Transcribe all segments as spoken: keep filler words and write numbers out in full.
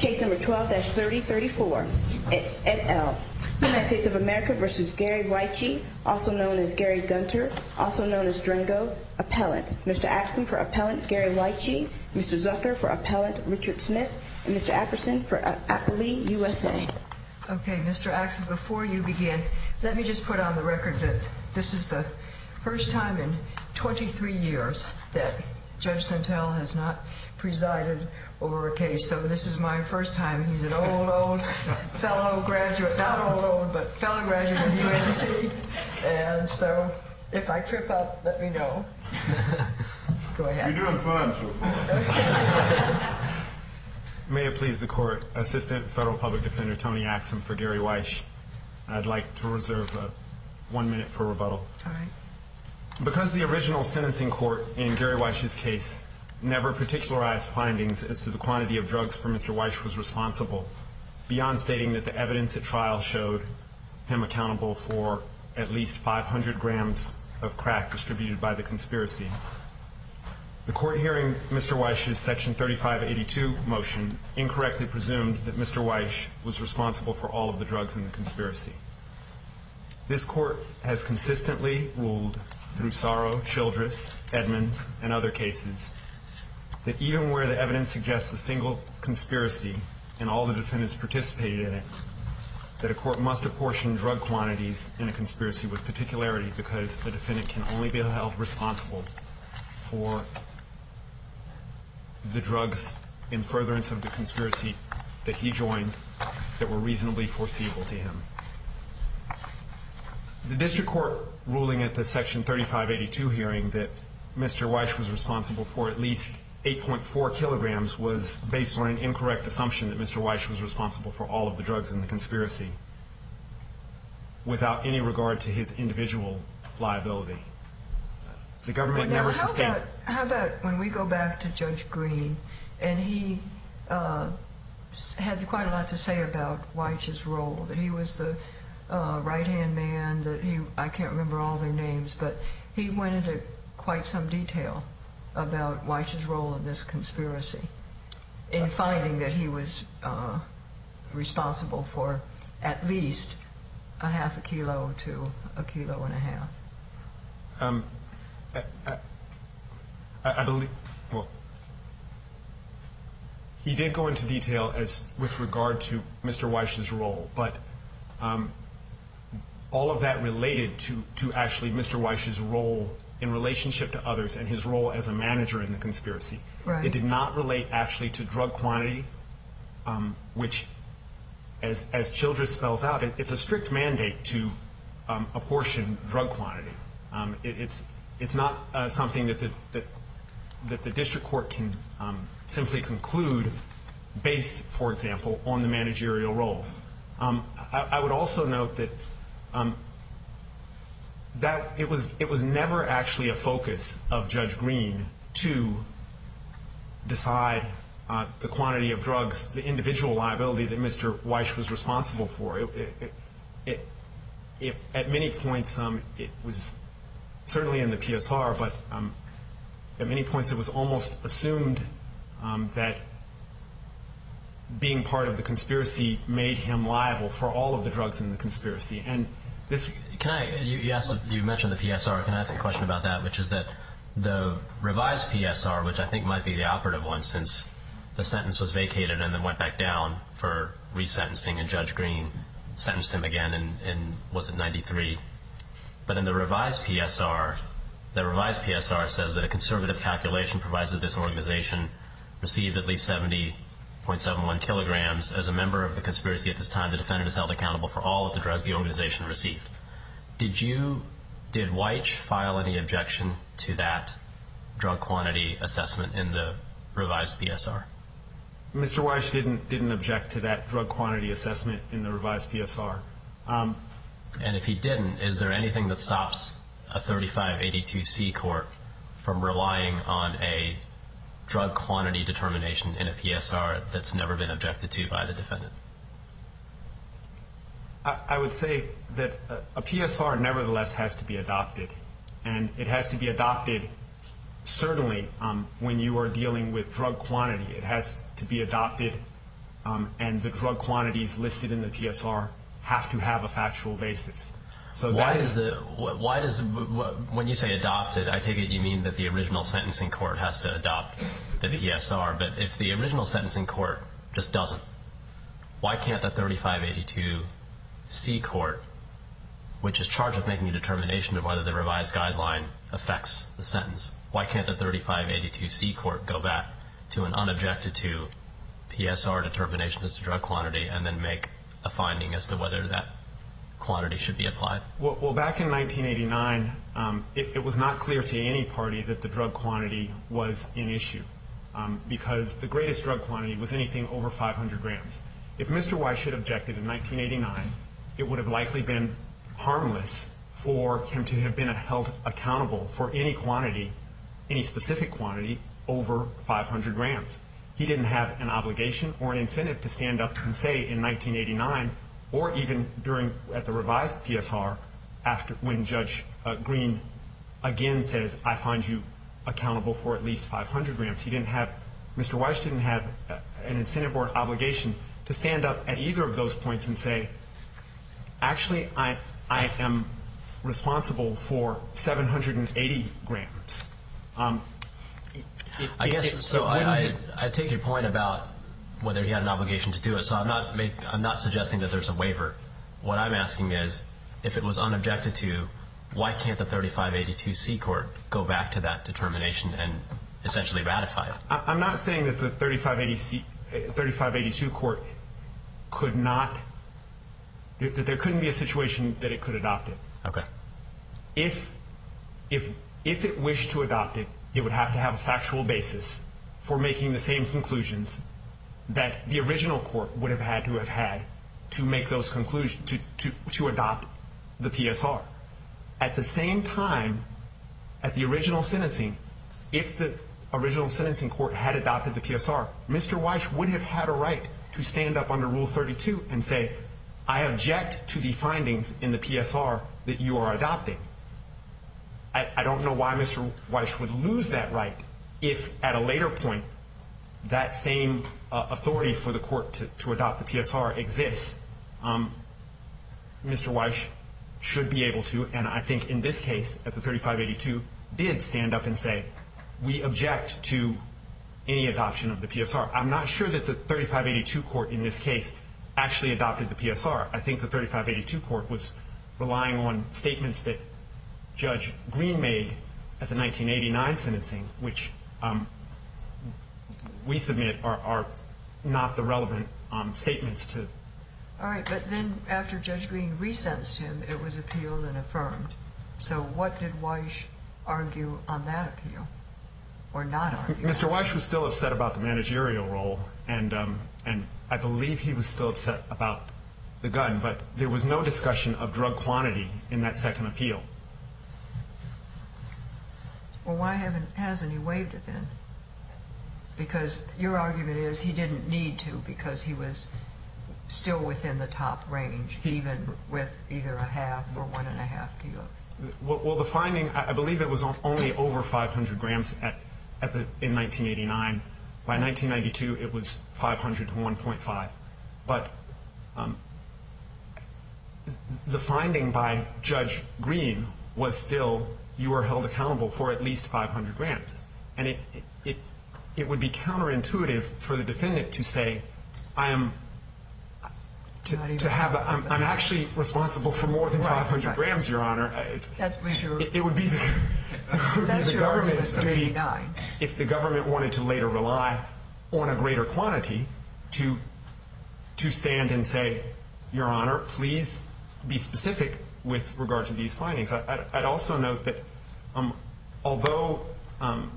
Case number twelve dash thirty thirty-four, et al. United States of America versus Gary Weiche, also known as Gary Gunter, also known as Drango, appellant. Mister Axson for appellant Gary Weiche, Mister Zucker for appellant Richard Smith, and Mister Apperson for appellee U S A. Okay, Mister Axson, before you begin, let me just put on the record that this is the first time in twenty-three years that Judge Santel has not presided over a case, so this is my first time. He's an old, old fellow graduate, not old, old, but fellow graduate of U N C, and so if I trip up, let me know. Go ahead. You're doing fine so far. May it please the Court, Assistant Federal Public Defender Tony Axson for Gary Weiche. I'd like to reserve uh, one minute for rebuttal. All right. Because the original sentencing court in Gary Weiche's case never particularized findings as to the quantity of drugs for Mister Weiche was responsible, beyond stating that the evidence at trial showed him accountable for at least five hundred grams of crack distributed by the conspiracy. The court hearing Mister Weiche's Section thirty-five eighty-two motion incorrectly presumed that Mister Weiche was responsible for all of the drugs in the conspiracy. This court has consistently ruled through Sorrow, Childress, Edmonds, and other cases that even where the evidence suggests a single conspiracy and all the defendants participated in it, that a court must apportion drug quantities in a conspiracy with particularity because the defendant can only be held responsible for the drugs in furtherance of the conspiracy that he joined that were reasonably foreseeable to him. The district court ruling at the Section thirty-five eighty-two hearing that Mister Weiche was responsible for at least eight point four kilograms was based on an incorrect assumption that Mister Weiche was responsible for all of the drugs in the conspiracy without any regard to his individual liability. The government well, now, never how sustained... About, how about when we go back to Judge Green, and he uh, had quite a lot to say about Weiche's role, that he was the uh, right-hand man, that he, I can't remember all their names, but he went into quite some detail about Weiche's role in this conspiracy in finding that he was uh, responsible for at least a half a kilo to a kilo and a half. Um, I, I, I believe, well, he did go into detail as with regard to Mister Weiche's role, but um, all of that related to, to actually Mister Weiche's role in relationship to others and his role as a manager in the conspiracy. Right. It did not relate actually to drug quantity, um, which, as, as Childress spells out, it, it's a strict mandate to um, apportion drug quantity. Um, it, it's it's not uh, something that the, that, that the district court can um, simply conclude based, for example, on the managerial role. Um, I, I would also note that um, that it was it was never actually a focus of Judge Green to decide uh, the quantity of drugs, the individual liability that Mister Weiche was responsible for. It, it, it, it, at many points, um, it was certainly in the P S R, but um, at many points it was almost assumed um, that being part of the conspiracy made him liable for all of the drugs in the conspiracy. And this. Can I? You, you asked. You mentioned the P S R. Can I ask a question about that? Which is that the revised P S R, which I think might be the operative one, since the sentence was vacated and then went back down for resentencing, and Judge Green sentenced him again in, in was it ninety-three? But in the revised P S R, the revised P S R says that a conservative calculation provides that this organization received at least seventy point seven one kilograms. As a member of the conspiracy at this time, the defendant is held accountable for all of the drugs the organization received. Did you, did Weiche file any objection to that drug quantity assessment in the revised P S R? Mister Weiche didn't didn't object to that drug quantity assessment in the revised P S R. Um, and if he didn't, is there anything that stops a thirty-five eighty-two C court from relying on a drug quantity determination in a P S R that's never been objected to by the defendant? I, I would say that a, a P S R nevertheless has to be adopted, and it has to be adopted certainly um, when you are dealing with drug quantity. It has to be adopted um, and the drug quantities listed in the P S R have to have a factual basis. So why that does is, the why does the, when you say adopted, I take it you mean that the original sentencing court has to adopt the P S R. But if the original sentencing court just doesn't, why can't the thirty-five eighty-two C court, which is charged with making a determination of whether the revised guideline affects the sentence, why can't the thirty-five eighty-two C court go back to an unobjected to P S R determination as to drug quantity and then make a finding as to whether that quantity should be applied? Well, well back in nineteen eighty-nine, um, it, it was not clear to any party that the drug quantity was an issue um, because the greatest drug quantity was anything over five hundred grams. If Mister Weish had objected in nineteen eighty-nine, it would have likely been harmless for him to have been held accountable for any quantity, any specific quantity over five hundred grams. He didn't have an obligation or an incentive to stand up and say in nineteen eighty-nine, or even during at the revised P S R, after when Judge uh, Green again says, I find you accountable for at least five hundred grams. He didn't have, Mister Weish didn't have uh, an incentive or obligation to stand up at either of those points and say, actually, I, I am responsible for seven hundred eighty grams. Um, it, I it, guess it, so. it I, I I take your point about whether he had an obligation to do it. So I'm not make I'm not suggesting that there's a waiver. What I'm asking is, if it was unobjected to, why can't the thirty-five eighty-two C court go back to that determination and essentially ratify it? I, I'm not saying that the thirty-five eighty-two court could not, that there couldn't be a situation that it could adopt it. Okay. If if if it wished to adopt it, it would have to have a factual basis for making the same conclusions that the original court would have had to have had to make those conclusions, to, to, to adopt the P S R. At the same time, at the original sentencing, if the original sentencing court had adopted the P S R, Mister Weish would have had a right to stand up under Rule thirty-two and say, I object to the findings in the P S R that you are adopting. I, I don't know why Mister Weish would lose that right if, at a later point, that same uh, authority for the court to, to adopt the P S R exists. Um, Mister Weish should be able to, and I think in this case, at the thirty-five eighty-two, did stand up and say, we object to any adoption of the P S R. I'm not sure that the thirty-five eighty-two court in this case actually adopted the P S R. I think the thirty-five eighty-two court was relying on statements that Judge Green made at the nineteen eighty-nine sentencing, which um, we submit are, are not the relevant um, statements to. All right, but then after Judge Green resentenced him, it was appealed and affirmed. So what did Weish argue on that appeal, or not argue? Mister Weish was still upset about the managerial role, and um, and I believe he was still upset about the gun, but there was no discussion of drug quantity in that second appeal. Well, why haven't hasn't he waived it then? Because your argument is he didn't need to because he was still within the top range, even with either a half or one and a half kilos. Well, well the finding, I I believe it was only over five hundred grams at, at the, in nineteen eighty-nine. By nineteen ninety-two, it was five hundred to one point five. But um, the finding by Judge Green was still, you are held accountable for at least five hundred grams. And it, it, it, it would be counterintuitive for the defendant to say, I am, to, to have, a, I'm, I'm actually responsible for more than Right, five hundred right. grams, Your Honor. It's, That was your, it, it would be the, it would be that's the your government's argument for duty, eighty-nine. if the government wanted to later rely on a greater quantity, to to stand and say, Your Honor, please be specific with regard to these findings. I, I'd, I'd also note that um, although um,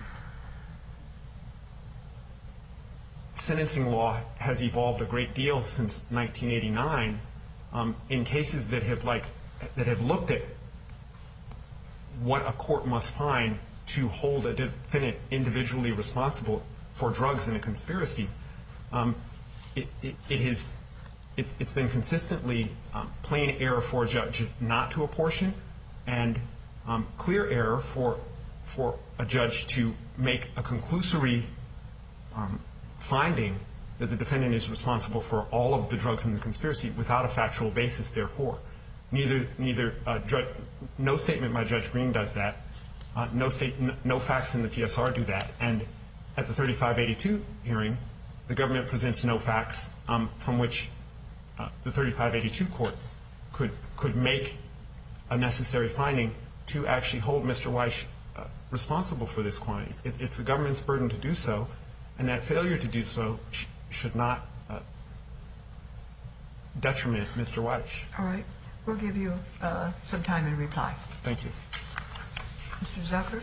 sentencing law has evolved a great deal since nineteen eighty-nine, um, in cases that have like that have looked at what a court must find to hold a defendant individually responsible for drugs in a conspiracy, um, it, it, it is it, it's been consistently um, plain error for a judge not to apportion, and um, clear error for for a judge to make a conclusory um, finding that the defendant is responsible for all of the drugs in the conspiracy without a factual basis, therefore. Neither, neither, uh, Judge, no statement by Judge Green does that. Uh, no state, no, no facts in the P S R do that. And at the thirty-five eighty-two hearing, the government presents no facts um, from which uh, the thirty-five eighty-two court could could make a necessary finding to actually hold Mister Weish uh, responsible for this quantity. It, it's the government's burden to do so, and that failure to do so sh- should not uh, detriment Mister Weish. All right. We'll give you uh, some time in reply. Thank you. Mister Zucker?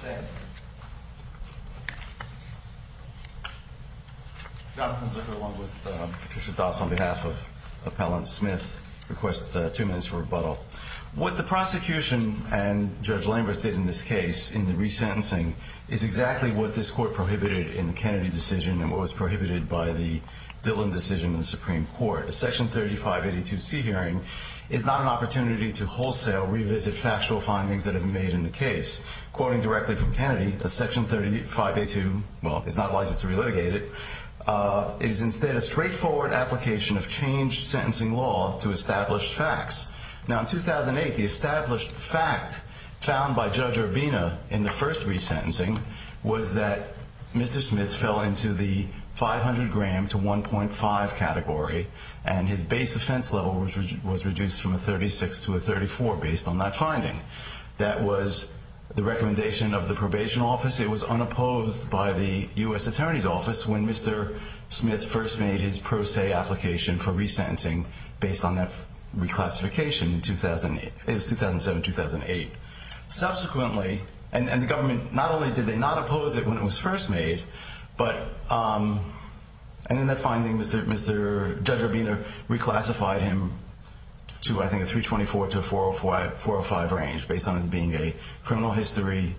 Jonathan Zucker, along with uh, Patricia Doss, on behalf of Appellant Smith, request uh, two minutes for rebuttal. What the prosecution and Judge Lambert did in this case in the resentencing is exactly what this court prohibited in the Kennedy decision and what was prohibited by the Dillon decision in the Supreme Court. A Section thirty-five eighty-two C hearing is not an opportunity to wholesale revisit factual findings that have been made in the case. Quoting directly from Kennedy, a Section thirty-five eighty-two, well, is not licensed to relitigate it. Uh, it is instead a straightforward application of changed sentencing law to established facts. Now, in two thousand eight, the established fact found by Judge Urbina in the first resentencing was that Mister Smith fell into the five hundred gram to one point five category, and his base offense level was, re- was reduced from a thirty-six to a thirty-four based on that finding. That was the recommendation of the probation office. It was unopposed by the U S Attorney's Office when Mister Smith first made his pro se application for resentencing based on that reclassification in two thousand eight. It was two thousand seven, two thousand eight. Subsequently, and, and the government, not only did they not oppose it when it was first made, but, um, and in that finding, Mister Mister Judge Urbina reclassified him to, I think, a three twenty-four to a four oh five range based on it being a criminal history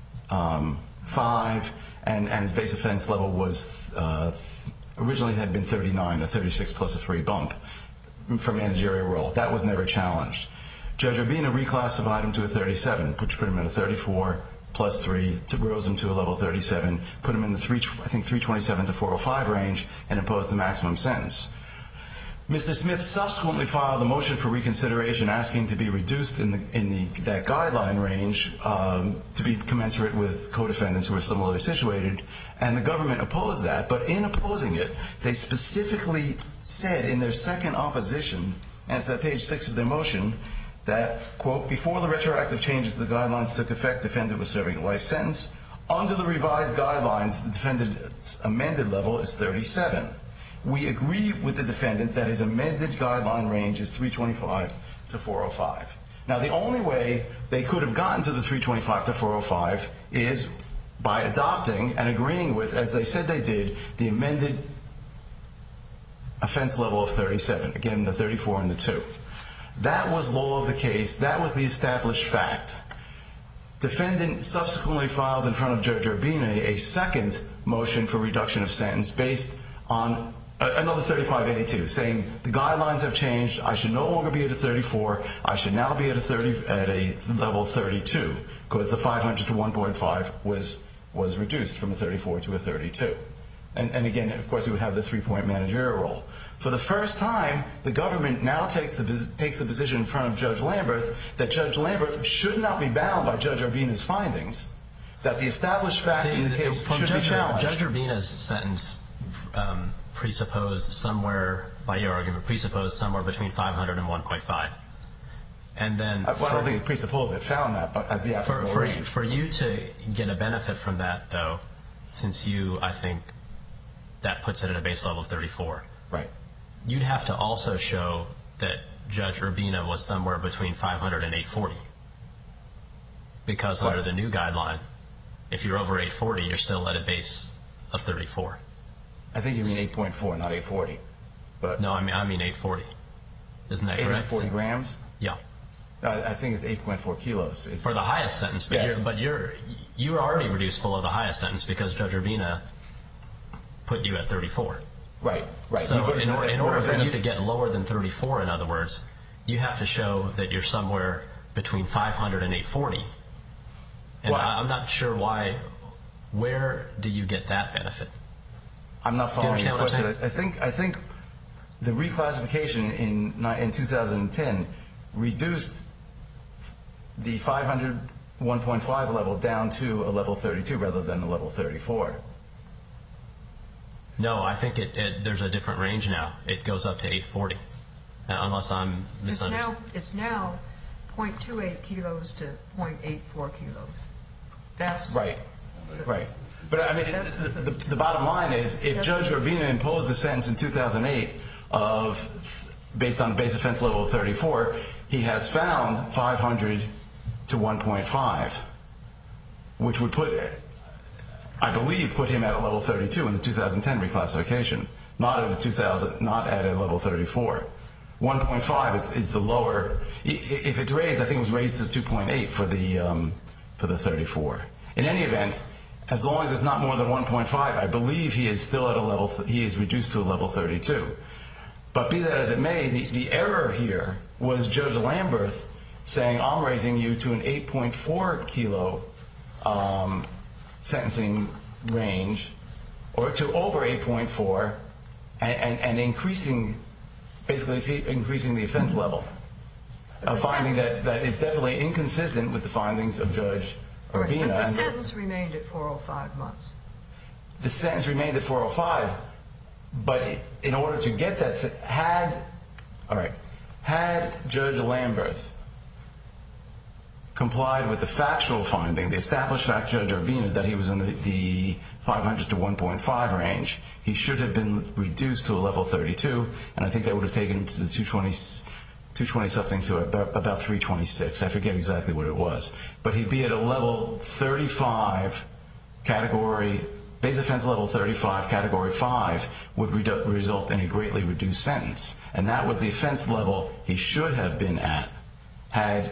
um, five, and, and his base offense level was uh, originally had been thirty-nine, a thirty-six plus a three bump for managerial role. That was never challenged. Judge Urbina reclassified him to a thirty-seven, which put him at a thirty-four plus three, to rose him to a level thirty-seven, put him in the three, I think three twenty-seven to four oh five range, and imposed the maximum sentence. Mister Smith subsequently filed a motion for reconsideration asking to be reduced in the in the that guideline range um, to be commensurate with co-defendants who are similarly situated, and the government opposed that. But in opposing it, they specifically said in their second opposition, and it's at page six of their motion, that, quote, before the retroactive changes to the guidelines took effect, defendant was serving a life sentence. Under the revised guidelines, the defendant's amended level is thirty-seven. We agree with the defendant that his amended guideline range is three twenty-five to four oh five. Now, the only way they could have gotten to the three twenty-five to four oh five is by adopting and agreeing with, as they said they did, the amended offense level of thirty-seven. Again, the thirty-four and the two. That was law of the case. That was the established fact. Defendant subsequently files in front of Judge Urbina a second motion for reduction of sentence based on another thirty-five eighty-two, saying the guidelines have changed. I should no longer be at a thirty-four. I should now be at a thirty at a level thirty-two because the five hundred to one point five was was reduced from a thirty-four to a thirty-two. And, and again, of course, he would have the three-point managerial role. For the first time, the government now takes the takes the position in front of Judge Lambert that Judge Lambert should not be bound by Judge Urbina's findings, that the established fact in the case should be challenged. Judge Urbina's sentence um, presupposed somewhere, by your argument, presupposed somewhere between five hundred and one point five. And then, I, well, I don't think it presupposed it, found that as the applicable for, range. for you to get a benefit from that, though, since you, I think, that puts it at a base level of thirty-four. Right. You'd have to also show that Judge Urbina was somewhere between five hundred and eight forty. Because right. Under the new guideline, if you're over eight forty, you're still at a base of thirty-four. I think you mean eight point four, not eight forty. But no, I mean I mean eight forty. Isn't that correct? eight hundred forty grams? Yeah. Uh, I think it's eight point four kilos. It's, For the highest sentence, but, yes. you're, but you're you're already reduced below the highest sentence because Judge Urbina put you at thirty-four. Right, right. So in, or, in order for you to get lower than thirty-four, in other words, you have to show that you're somewhere between five hundred and eight forty. And well, I, I'm not sure why. Where do you get that benefit? I'm not following your understand question. what I'm I think I think the reclassification in ni- in two thousand ten reduced the five hundred one point five level down to a level thirty-two rather than a level thirty-four. No, I think it, it there's a different range now. It goes up to eight forty, uh, unless I'm It's misunderstanding. now, it's now zero point two eight kilos to zero point eight four kilos. That's Right, right. But I mean, the, the, the bottom line is, if Judge Urbina imposed a sentence in two thousand eight of, based on base offense level of thirty-four, he has found five hundred to one point five, which would put, I believe, put him at a level thirty-two in the two thousand ten reclassification, not at a two thousand, not at a level thirty-four. one point five is, is the lower. If it's raised, I think it was raised to two point eight for the um, for the thirty-four. In any event, as long as it's not more than one point five, I believe he is still at a level. Th- he is reduced to a level thirty-two. But be that as it may, the, the error here was Judge Lamberth saying, "I'm raising you to an eight point four kilo um, sentencing range, or to over eight point four, and, and, and increasing, basically increasing the offense level." A finding that, that is definitely inconsistent with the findings of Judge Right, Urbina. but the And sentence remained at four hundred five months. the sentence remained at four oh five, but in order to get that, se- had, all right, had Judge Lamberth complied with the factual finding, the established fact, Judge Urbina, that he was in the, the five hundred to one point five range, he should have been reduced to a level thirty-two, and I think that would have taken him to the two twenty, two twenty something to about, about three twenty-six. I forget exactly what it was. But he'd be at a level thirty-five category, base offense level thirty-five, category five, would redu- result in a greatly reduced sentence. And that was the offense level he should have been at had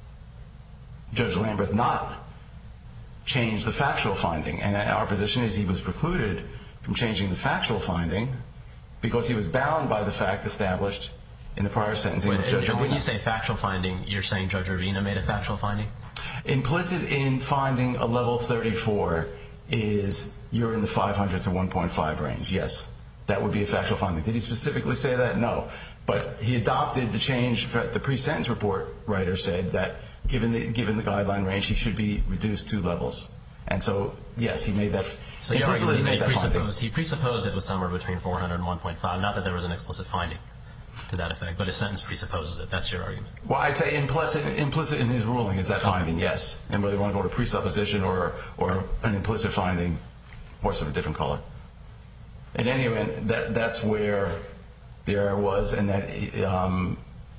Judge Lamberth not changed the factual finding. And our position is he was precluded from changing the factual finding because he was bound by the fact established in the prior sentencing Wait, of Judge and Urbina. when you say factual finding, you're saying Judge Urbina made a factual finding? Implicit in finding a level thirty-four is you're in the five hundred to one point five range. Yes, that would be a factual finding. Did he specifically say that? No. But he adopted the change. The pre-sentence report writer said that given the given the guideline range, he should be reduced two levels. And so, yes, he made that. So your argument is that he that finding. presupposed, he presupposed it was somewhere between four hundred and one point five, not that there was an explicit finding to that effect, but his sentence presupposes it. That's your argument. Well, I'd say implicit, implicit in his ruling is that finding, yes. And whether you want to go to presupposition or or an implicit finding, horse of a different color. In any event, that that's where the error was, and that um,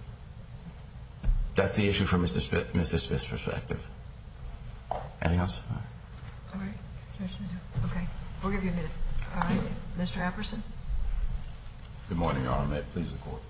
that's the issue from Mister Smith, Mister Smith's perspective. Anything else? All right. Okay. We'll give you a minute. All right. Mister Apperson? Good morning, Your Honor. May it please the Court.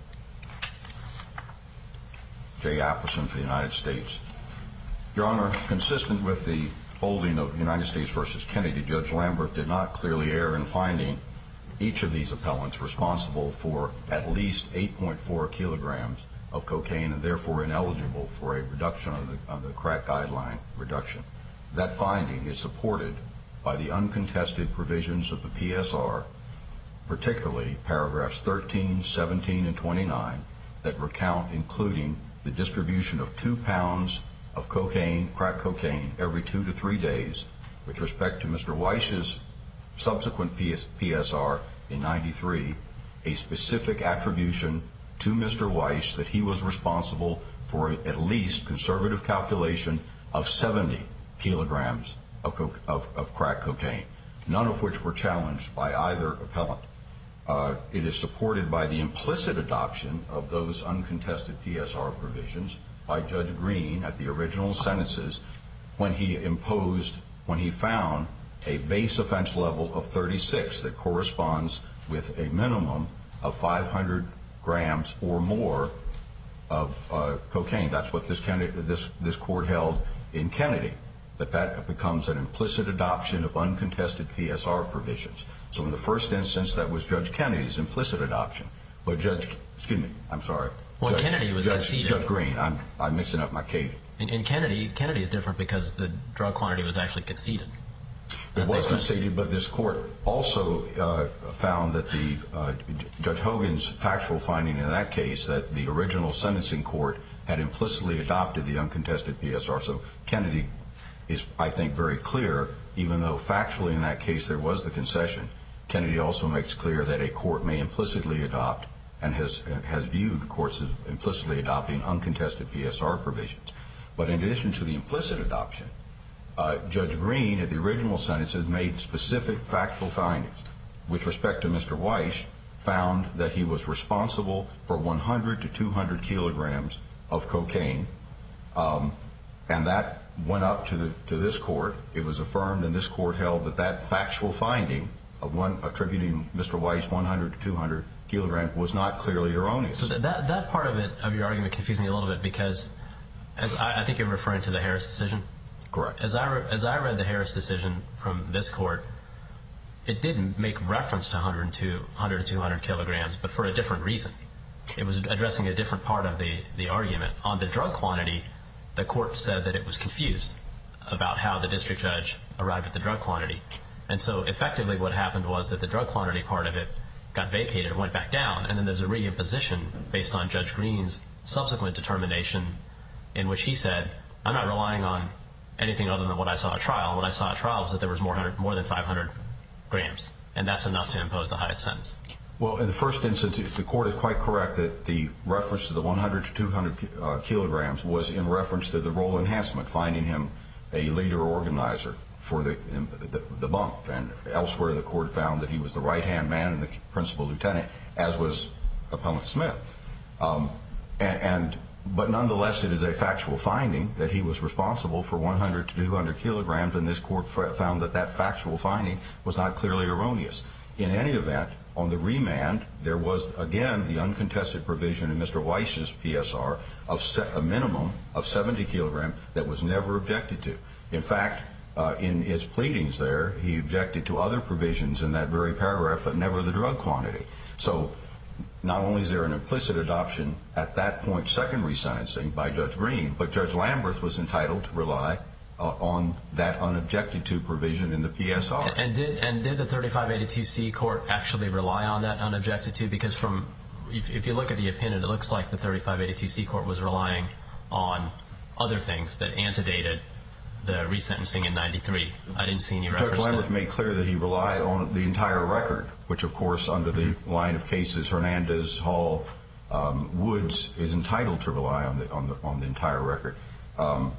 Jay Apperson for the United States. Your Honor, consistent with the holding of United States versus Kennedy, Judge Lamberth did not clearly err in finding each of these appellants responsible for at least eight point four kilograms of cocaine and therefore ineligible for a reduction of the, of the crack guideline reduction. That finding is supported by the uncontested provisions of the P S R, particularly paragraphs thirteen, seventeen, and twenty-nine, that recount including the distribution of two pounds of cocaine, crack cocaine, every two to three days. With respect to Mister Weiss's subsequent P S R in ninety-three, a specific attribution to Mister Weiss that he was responsible for at least conservative calculation of seventy kilograms of, co- of, of crack cocaine, none of which were challenged by either appellant. Uh, it is supported by the implicit adoption of those uncontested P S R provisions by Judge Green at the original sentences when he imposed, when he found a base offense level of thirty-six that corresponds with a minimum of five hundred grams or more of uh, cocaine. That's what this, Kennedy, this, this court held in Kennedy, that that becomes an implicit adoption of uncontested P S R provisions. So in the first instance, that was Judge Kennedy's implicit adoption. But Judge, excuse me, I'm sorry. Well, Judge, Kennedy was Judge, conceded. Judge Green, I'm, I'm mixing up my case. In, in Kennedy, Kennedy is different because the drug quantity was actually conceded. It was conceded, but this court also uh, found that the uh, Judge Hogan's factual finding in that case that the original sentencing court had implicitly adopted the uncontested P S R. So Kennedy is, I think, very clear, even though factually in that case there was the concession. Kennedy also makes clear that a court may implicitly adopt and has has viewed courts as implicitly adopting uncontested P S R provisions. But in addition to the implicit adoption, uh, Judge Green at the original sentence has made specific factual findings. With respect to Mister Weiss, found that he was responsible for one hundred to two hundred kilograms of cocaine, um, and that went up to the to this court. It was affirmed, and this court held that that factual finding of one attributing Mister Weiss one hundred to two hundred kilograms was not clearly erroneous. So that that part of it of your argument confused me a little bit because, as I, I think you're referring to the Harris decision. Correct. As I re, as I read the Harris decision from this court, it didn't make reference to one hundred to one hundred to two hundred kilograms, but for a different reason. It was addressing a different part of the the argument. On the drug quantity, the court said that it was confused about how the district judge arrived at the drug quantity. And so effectively what happened was that the drug quantity part of it got vacated and went back down, and then there's a reimposition based on Judge Green's subsequent determination in which he said, I'm not relying on anything other than what I saw at trial. What I saw at trial was that there was more, more than five hundred grams, and that's enough to impose the highest sentence. Well, in the first instance, the court is quite correct that the reference to the one hundred to two hundred uh, kilograms was in reference to the role enhancement, finding him a leader or organizer for the, the the bump. And elsewhere, the court found that he was the right-hand man and the principal lieutenant, as was Appellant Smith. Um, and, and but nonetheless, it is a factual finding that he was responsible for one hundred to two hundred kilograms, and this court found that that factual finding was not clearly erroneous. In any event, on the remand, there was, again, the uncontested provision in Mister Weiss's P S R of set a minimum of seventy kilograms that was never objected to. In fact, uh, in his pleadings there, he objected to other provisions in that very paragraph, but never the drug quantity. So not only is there an implicit adoption at that point, second resentencing by Judge Green, but Judge Lamberth was entitled to rely uh, on that unobjected to provision in the P S R. And did and did the thirty-five eighty-two C court actually rely on that unobjected to? Because from if, if you look at the opinion, it looks like the thirty-five eighty-two C court was relying on other things that antedated the resentencing in ninety-three. I didn't see any reference to Judge that. Lamberth made clear that he relied on the entire record, which, of course, under the line of cases, Hernandez, Hall, um, Woods is entitled to rely on the on the on the entire record. Um,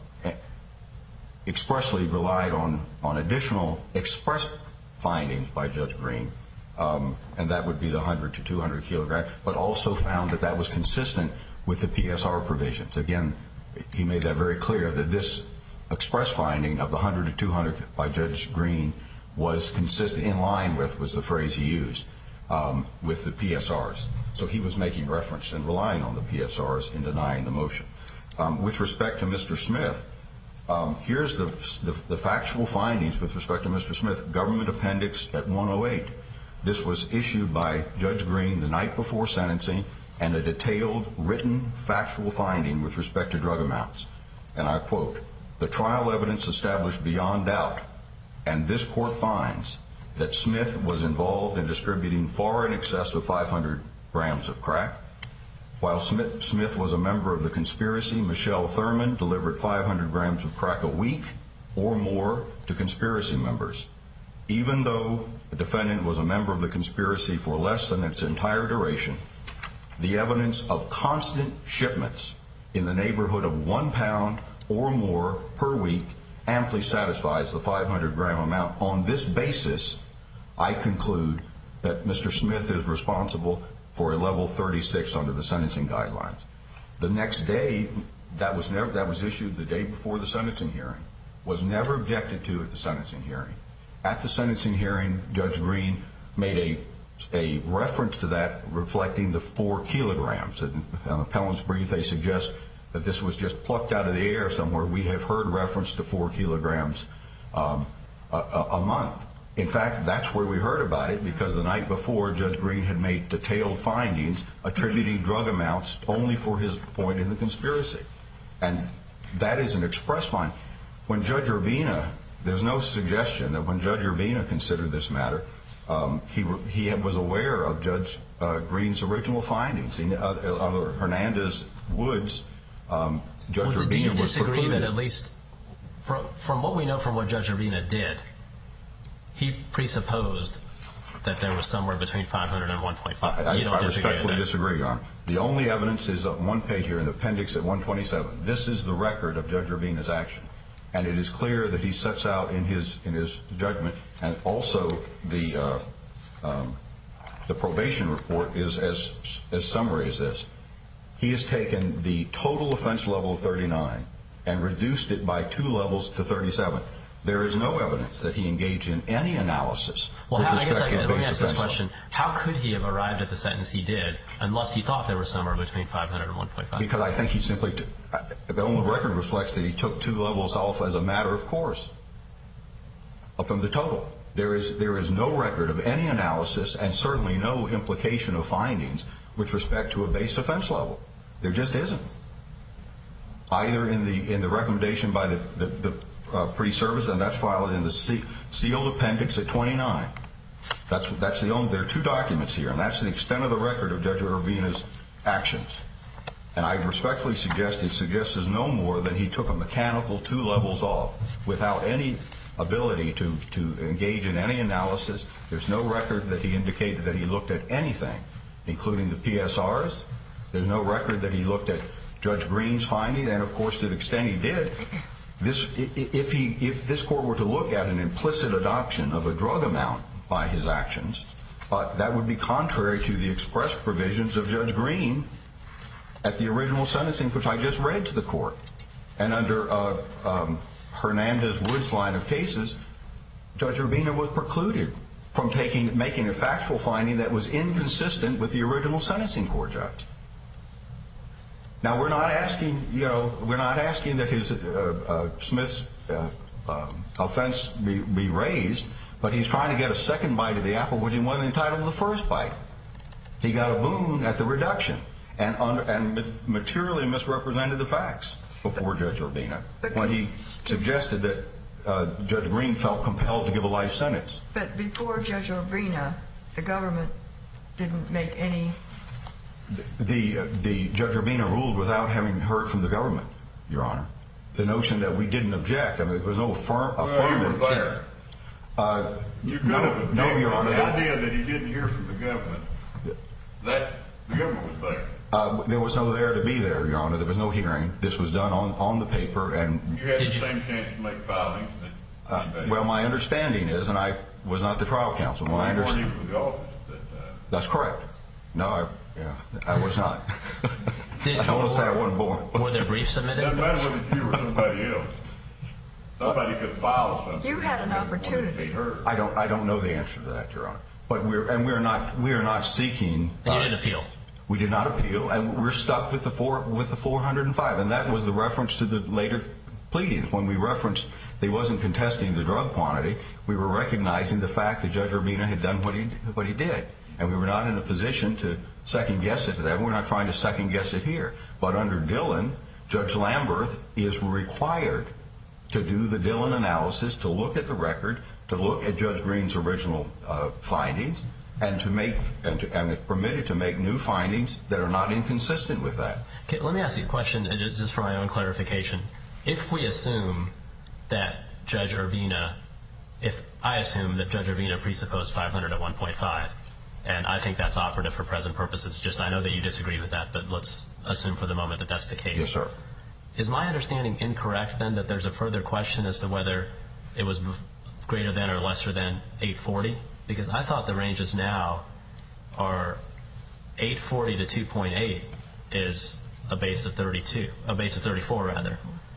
expressly relied on on additional express findings by Judge Green, um, and that would be the one hundred to two hundred kilograms, but also found that that was consistent with the P S R provisions. Again, he made that very clear that this express finding of the one hundred to two hundred by Judge Green was consistent, in line with, was the phrase he used, um, with the P S Rs. So he was making reference and relying on the P S Rs in denying the motion. Um, with respect to Mister Smith, um, here's the, the, the factual findings with respect to Mister Smith. Government Appendix at one oh eight. This was issued by Judge Green the night before sentencing, and a detailed written factual finding with respect to drug amounts. And I quote, "The trial evidence established beyond doubt, and this court finds, that Smith was involved in distributing far in excess of five hundred grams of crack. While Smith, Smith was a member of the conspiracy, Michelle Thurman delivered five hundred grams of crack a week or more to conspiracy members. Even though the defendant was a member of the conspiracy for less than its entire duration, the evidence of constant shipments in the neighborhood of one pound or more per week amply satisfies the five hundred gram amount. On this basis, I conclude that Mister Smith is responsible for a level thirty-six under the sentencing guidelines." The next day, that was never that was issued the day before the sentencing hearing, was never objected to at the sentencing hearing. At the sentencing hearing, Judge Green made a a reference to that, reflecting the four kilograms. In an appellant's brief, they suggest that this was just plucked out of the air somewhere. We have heard reference to four kilograms um, a, a, a month. In fact, that's where we heard about it, because the night before, Judge Green had made detailed findings attributing drug amounts only for his point in the conspiracy. And that is an express find. When Judge Urbina there's no suggestion that when Judge Urbina considered this matter, um, he he was aware of Judge uh, Green's original findings. He, uh, uh, Hernandez Woods, um, Judge well, Urbina do you was disagree precluded. that at least from, from what we know from what Judge Urbina did, he presupposed that there was somewhere between five hundred and one point five. I, you don't I disagree respectfully with that? disagree, Your Honor. The only evidence is on one page here in the appendix at one twenty-seven. This is the record of Judge Urbina's action, and it is clear that he sets out in his in his judgment, and also the uh, um, the probation report is as as summary as this. He has taken the total offense level of thirty-nine and reduced it by two levels to thirty-seven. There is no evidence that he engaged in any analysis Well, with how, I guess respect I, to a let me base ask this offense level. question. How could he have arrived at the sentence he did unless he thought there was somewhere between five hundred and one point five? Because I think he simply, t- uh, the only record reflects that he took two levels off as a matter of course uh, from the total. There is there is no record of any analysis and certainly no implication of findings with respect to a base offense level. There just isn't. Either in the in the recommendation by the the, the uh, pre-service, and that's filed in the se- sealed appendix at twenty-nine. That's that's the only. There are two documents here, and that's the extent of the record of Judge Urbina's actions. And I respectfully suggest it suggests no more than he took a mechanical two levels off without any ability to to engage in any analysis. There's no record that he indicated that he looked at anything, including the P S Rs. There's no record that he looked at Judge Green's finding, and of course, to the extent he did, this if he if this court were to look at an implicit adoption of a drug amount by his actions, uh, that would be contrary to the express provisions of Judge Green at the original sentencing, which I just read to the court. And under uh, um, Hernandez Woods line of cases, Judge Urbina was precluded from taking making a factual finding that was inconsistent with the original sentencing court judge. Now, we're not asking, you know, we're not asking that his uh, uh, Smith's uh, um, offense be, be raised, but he's trying to get a second bite of the apple, which he wasn't entitled to the first bite. He got a boon at the reduction and under, and materially misrepresented the facts before Judge Urbina when he suggested that uh, Judge Green felt compelled to give a life sentence. But before Judge Urbina, the government didn't make any. The the Judge Urbina ruled without having heard from the government, Your Honor. The notion that we didn't object, I mean, there was no firm affirmative. Well, you were there. Uh, You could no, have objected. no, Your Honor. The idea that he didn't hear from the government, that the government was there. Uh, there was no there to be there, Your Honor. There was no hearing. This was done on, on the paper, and You had the Did you- same chance to make filings that uh, anybody. well, my understanding is, and I was not the trial counsel. My you weren't understanding. even with the office at that time. That's correct. No, I, yeah, I was not. Did- I don't want to say I wasn't born. Were there briefs submitted? Doesn't matter whether you or somebody else. Somebody could file something. You had an and wanted to opportunity. be heard. I don't. I don't know the answer to that, Your Honor. But we're and we're not. We are not seeking. And you uh, didn't appeal. We did not appeal, and we're stuck with the four with the four hundred five, and that was the reference to the later pleadings. When we referenced they wasn't contesting the drug quantity, we were recognizing the fact that Judge Urbina had done what he what he did, and we were not in a position to second guess it to that. We're not trying to second guess it here. But under Dillon, Judge Lamberth is required to do the Dillon analysis, to look at the record, to look at Judge Green's original uh, findings, and to make and, to, and is permitted to make new findings that are not inconsistent with that. Okay, let me ask you a question, uh, just for my own clarification. If we assume that Judge Urbina, if I assume that Judge Urbina presupposed five hundred at one point five, and I think that's operative for present purposes, just I know that you disagree with that, but let's assume for the moment that that's the case. Yes, sir. Is my understanding incorrect then that there's a further question as to whether it was greater than or lesser than eight forty? Because I thought the ranges now are eight forty to two point eight is a base of thirty-two, a base of thirty-four rather,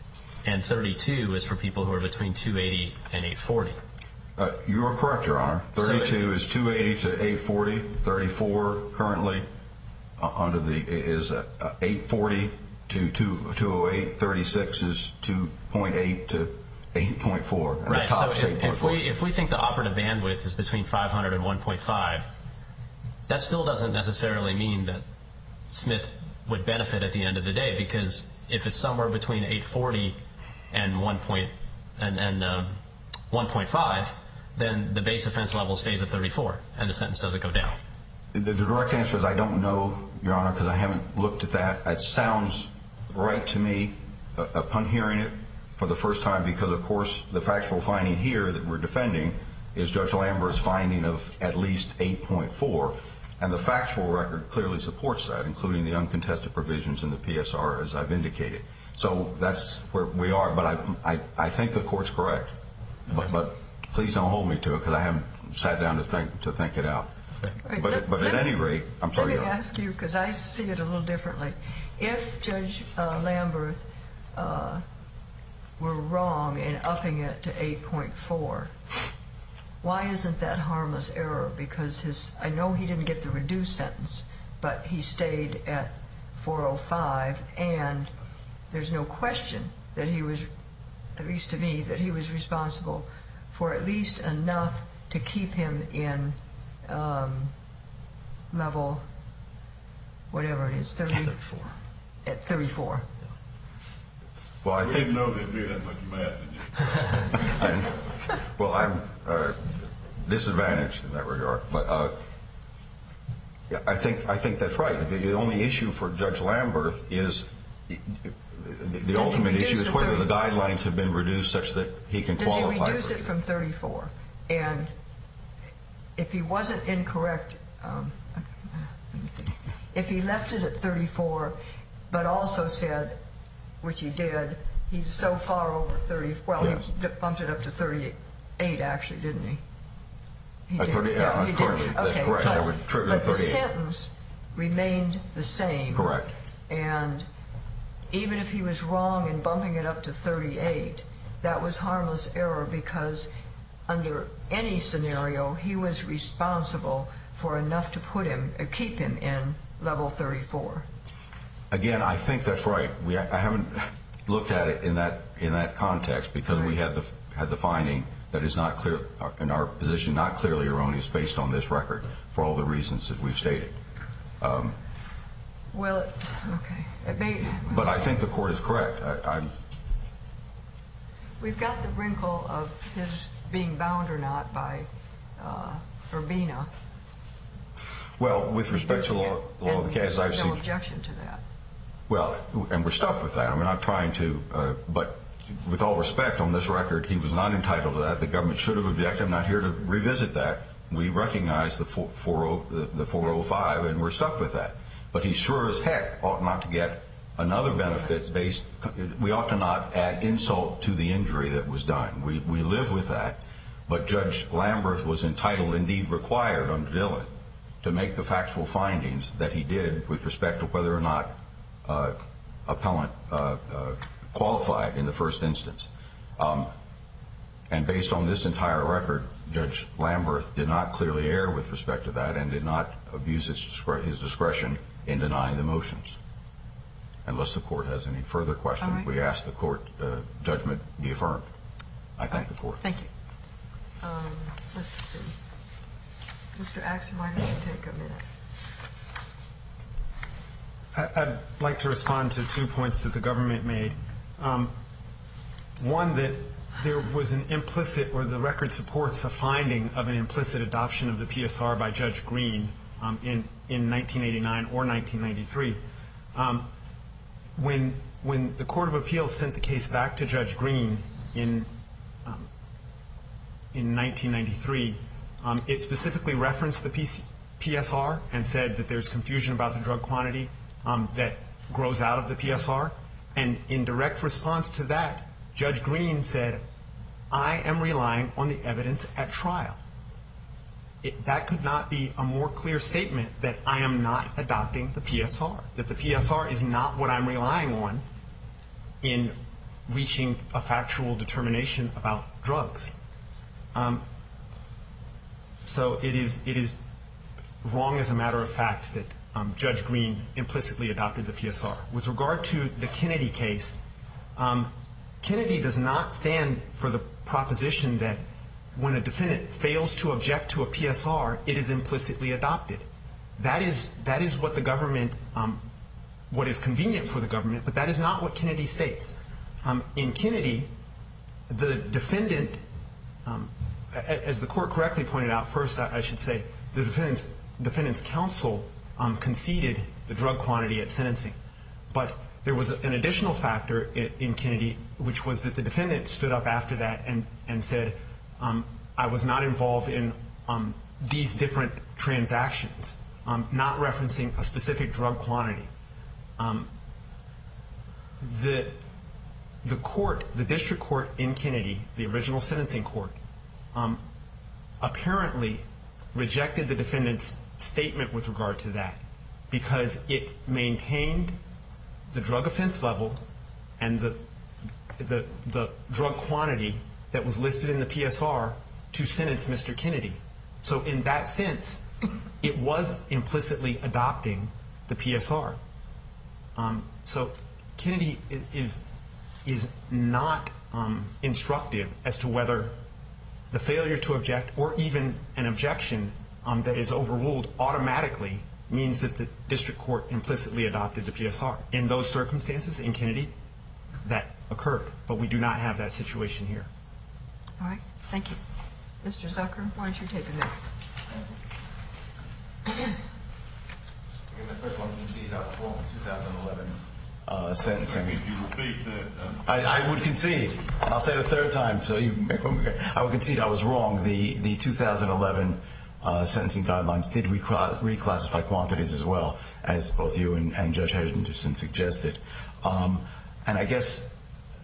and thirty-two is for people who are between two eighty and eight forty. Uh, you are correct, Your Honor. thirty-two So is two eighty to eight forty. thirty-four currently uh, under the is uh, eight forty to two oh eight. thirty-six is two point eight to eight point four. And Right. the So top is if, eight point if four. we if we think the operative bandwidth is between five hundred and one point five, that still doesn't necessarily mean that Smith would benefit at the end of the day, because if it's somewhere between eight forty and one point and and um, one point five, then the base offense level stays at thirty-four, and the sentence doesn't go down. The, the direct answer is I don't know, Your Honor, because I haven't looked at that. It sounds right to me uh, upon hearing it for the first time, because, of course, the factual finding here that we're defending is Judge Lambert's finding of at least eight point four, and the factual record clearly supports that, including the uncontested provisions in the P S R, as I've indicated. So that's where we are, but I, I, I think the court's correct. But, but please don't hold me to it, because I haven't sat down to think to think it out. Right, But, let- but at let me- any rate, I'm sorry. Let Your me Honor. ask you, because I see it a little differently. If Judge uh, Lambert uh, were wrong in upping it to eight point four, why isn't that harmless error? Because his, I know he didn't get the reduced sentence, but he stayed at four oh five, and there's no question that he was, at least to me, that he was responsible for at least enough to keep him in um, level, whatever it is, thirty, thirty-four. at thirty-four. Well, I You think didn't know there'd be that much math, did you? I, well, I'm uh, disadvantaged in that regard, but uh, yeah, I think I think that's right. The, the only issue for Judge Lambert is the, the ultimate reduce issue is the whether thirty? the guidelines have been reduced such that he can Does he qualify. reduce for it from thirty-four? And if he wasn't incorrect, um, let me think. If he left it at thirty-four, but also said, which he did, he's so far over thirty, well, Yes. he d- bumped it up to thirty-eight, actually, didn't he? He Uh, did. thirty, yeah, he did. currently, that's Okay, correct. but- That would trigger But the thirty-eight. sentence remained the same. Correct. And even if he was wrong in bumping it up to thirty-eight, that was harmless error, because under any scenario, he was responsible for enough to put him, uh, keep him in level thirty-four. Again, I think that's right. We I haven't looked at it in that in that context, because we had the had the finding that is not clear in our position, not clearly erroneous based on this record, for all the reasons that we've stated. Um, Well, okay. It may, but I think the court is correct. I, I'm we've got the wrinkle of his being bound or not by uh, Urbina. well, with respect to the law, law of the case, I've No seen. objection to that. Well, and we're stuck with that. I'm not trying to, uh, but with all respect, on this record, he was not entitled to that. The government should have objected. I'm not here to revisit that. We recognize the four, four, the, the four oh five, and we're stuck with that. But he sure as heck ought not to get another benefit based. We ought to not add insult to the injury that was done. We we live with that. But Judge Lambert was entitled, indeed required, under Dillon, to make the factual findings that he did with respect to whether or not uh, appellant uh, uh, qualified in the first instance. Um, and based on this entire record, Judge Lambert did not clearly err with respect to that, and did not abuse his, discre- his discretion in denying the motions. Unless the court has any further questions, All right. we ask the court uh, judgment be affirmed. I thank All right. the court. Thank you. Um, let's see. Mister Axon, why don't you take a minute? I- I'd like to respond to two points that the government made. Um, one, that there was an implicit, or the record supports a finding of an implicit adoption of the P S R by Judge Green um, in, in nineteen eighty-nine or nineteen ninety-three. Um, when, when the Court of Appeals sent the case back to Judge Green in, um, in nineteen ninety-three, um, it specifically referenced the P C, P S R and said that there's confusion about the drug quantity um, that grows out of the P S R. And in direct response to that, Judge Green said, I am relying on the evidence at trial. It, that could not be a more clear statement that I am not adopting the P S R, that the P S R is not what I'm relying on in reaching a factual determination about drugs. Um, so it is, it is wrong as a matter of fact that um, Judge Green implicitly adopted the P S R. With regard to the Kennedy case, um, Kennedy does not stand for the proposition that when a defendant fails to object to a P S R, it is implicitly adopted. That is, that is what the government, um, what is convenient for the government, but that is not what Kennedy states. Um, in Kennedy, the defendant Um, as the court correctly pointed out, first I, I should say the defendant's, defendant's counsel um, conceded the drug quantity at sentencing. But there was an additional factor in, in Kennedy, which was that the defendant stood up after that and, and said, um, I was not involved in um, these different transactions, um, not referencing a specific drug quantity. Um, the, the court, the district court in Kennedy, the original sentencing court, um, apparently rejected the defendant's statement with regard to that because it maintained the drug offense level and the, the, the drug quantity that was listed in the P S R to sentence Mister Kennedy. So in that sense, it was implicitly adopting the P S R. Um, so Kennedy is, is not um, instructive as to whether the failure to object or even an objection um, that is overruled automatically means that the district court implicitly adopted the P S R. In those circumstances, in Kennedy, that occurred. But we do not have that situation here. All right. Thank you. Mister Zucker, why don't you take a minute? The first one conceded out for two thousand eleven uh, sentencing. If you repeat that, uh, I, I would concede, and I'll say it a third time, so you make I would concede I was wrong. The the two thousand eleven uh, sentencing guidelines did recla- reclassify quantities as well, as both you and, and Judge Henderson suggested. Um, and I guess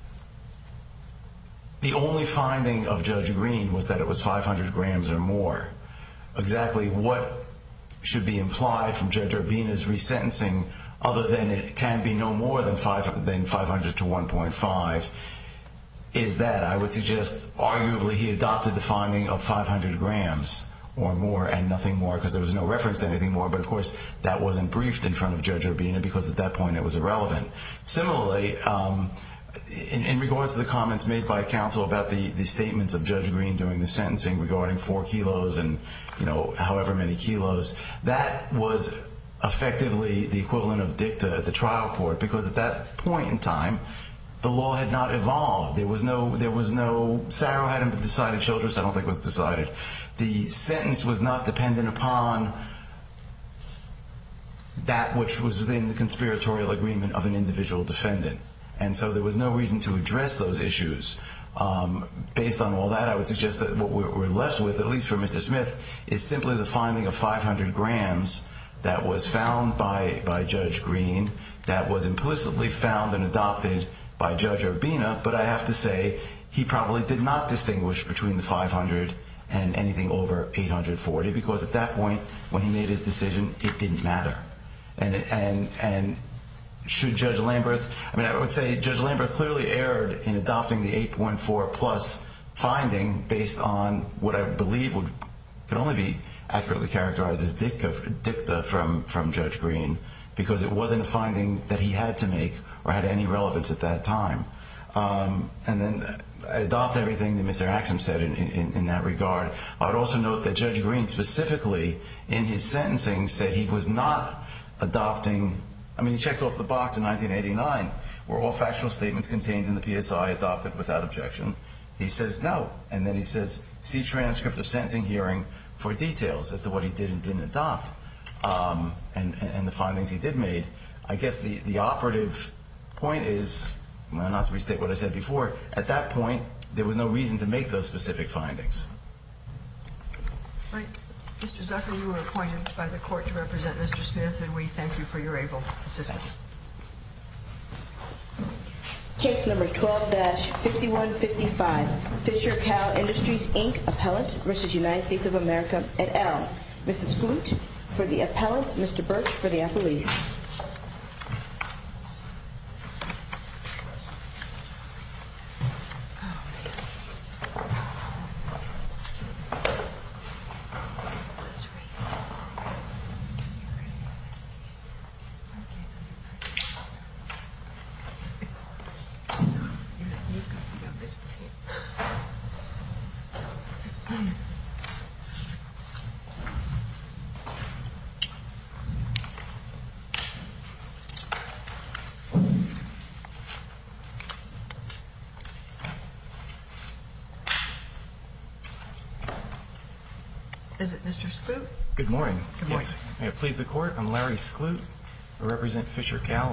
the only finding of Judge Green was that it was five hundred grams or more. Exactly what should be implied from Judge Urbina's resentencing, other than it can be no more than five than five hundred to one point five, is that I would suggest arguably he adopted the finding of five hundred grams or more and nothing more, because there was no reference to anything more. But of course, that wasn't briefed in front of Judge Urbina because at that point it was irrelevant. Similarly, um, in, in regards to the comments made by counsel about the, the statements of Judge Green during the sentencing regarding four kilos and, you know, however many kilos, that was effectively the equivalent of dicta at the trial court, because at that point in time, the law had not evolved. There was no, there was no, Saro hadn't been decided, Childress I don't think was decided. The sentence was not dependent upon that which was within the conspiratorial agreement of an individual defendant. And so there was no reason to address those issues. Um, based on all that, I would suggest that what we're, we're left with, at least for Mister Smith, is simply the finding of five hundred grams that was found by, by Judge Green, that was implicitly found and adopted by Judge Urbina. But I have to say, he probably did not distinguish between the five hundred and anything over eight hundred forty, because at that point, when he made his decision, it didn't matter. And and and should Judge Lamberth, I mean, I would say Judge Lamberth clearly erred in adopting the eight point four plus finding based on what I believe would could only be accurately characterized as dicta, dicta from, from Judge Green, because it wasn't a finding that he had to make or had any relevance at that time. Um, and then I adopt everything that Mister Axum said in, in, in that regard. I would also note that Judge Green specifically in his sentencing said he was not adopting, I mean, he checked off the box in nineteen eighty-nine, were all factual statements contained in the P S I adopted without objection. He says no. And then he says, see transcript of sentencing hearing for details as to what he did and didn't adopt, um, and, and the findings he did made. I guess the, the operative point is, well, not to restate what I said before, at that point, there was no reason to make those specific findings. Right. Mister Zucker, you were appointed by the court to represent Mister Smith, and we thank you for your able assistance. Case number twelve dash fifty-one fifty-five, Fisher Cow Industries, Incorporated, appellant versus United States of America et al. Missus Flute for the appellant, Mister Birch for the appellees. is it Mister Skloot? Good morning. Good morning. Yes. May it please the Court, I'm Larry Skloot. I represent Fisher Cal